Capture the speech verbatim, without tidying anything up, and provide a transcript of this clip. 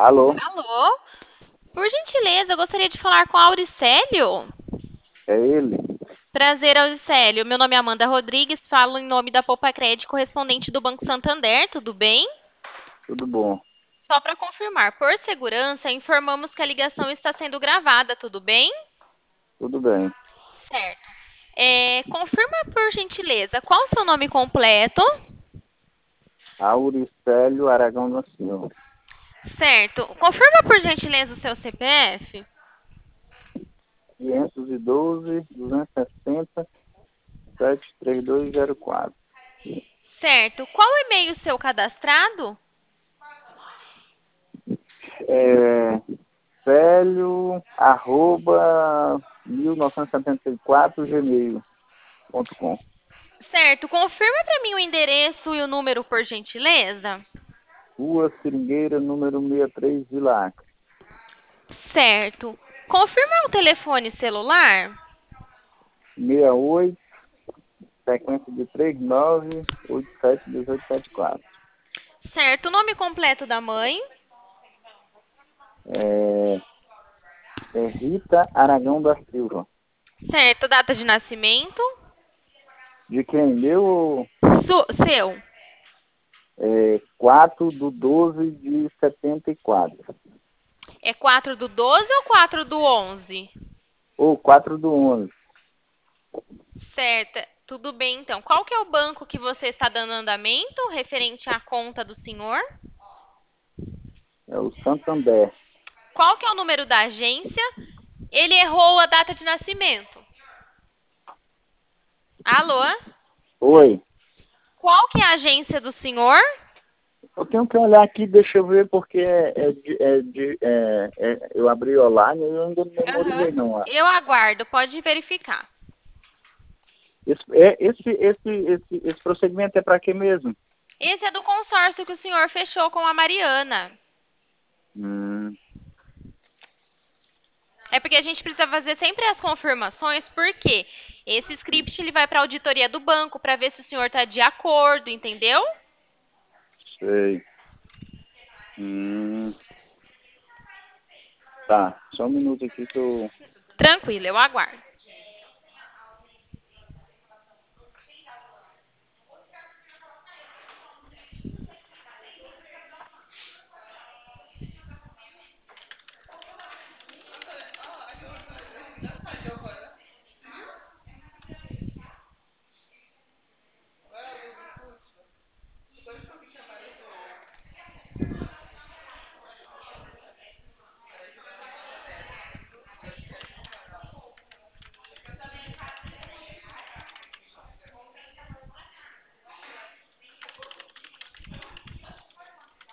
Alô, Alô? Por gentileza, eu gostaria de falar com Auricélio. é ele? Prazer, Auricélio. Meu nome é Amanda Rodrigues, falo em nome da Poupa Crédito, correspondente do Banco Santander, tudo bem? Tudo bom? Só para confirmar, por segurança, informamos que a ligação está sendo gravada, tudo bem? Tudo bem. Certo. É, confirma, por gentileza, qual o seu nome completo? Auricélio Aragão da Silva. Certo. Confirma, por gentileza, o seu C P F? quinhentos e doze, duzentos e sessenta, sete três dois zero quatro. Certo. Qual e-mail seu cadastrado? É, Célio, arroba, mil novecentos e setenta e quatro, gmail ponto com. Certo. Confirma para mim o endereço e o número, por gentileza. Rua Seringueira, número sessenta e três, Vila Acre. Certo. Confirma o telefone celular. sessenta e oito, sequência de trinta e nove, oitenta e sete, dezoito setenta e quatro. Certo. O nome completo da mãe. É, é Rita Aragão da Silva. Certo. Data de nascimento. De quem? Meu? Su- seu. É, quatro do doze de setenta e quatro. É quatro do doze ou quatro do onze? Ou quatro do onze. Certo. Tudo bem, então. Qual que é o banco que você está dando andamento referente à conta do senhor? É o Santander. Qual que é o número da agência? Ele errou a data de nascimento. Alô? Oi. Qual que é a agência do senhor? Eu tenho que olhar aqui, deixa eu ver, porque é, é de, é de, é, é, eu abri online e eu ainda não Aham. memorizei, não. Ó. Eu aguardo, pode verificar. Esse, é, esse, esse, esse, esse procedimento é para quê mesmo? Esse é do consórcio que o senhor fechou com a Mariana. Hum, É porque a gente precisa fazer sempre as confirmações, porque esse script ele vai para a auditoria do banco para ver se o senhor está de acordo, entendeu? sei. Hum, tá, só um minuto aqui que eu... Tranquilo, eu aguardo.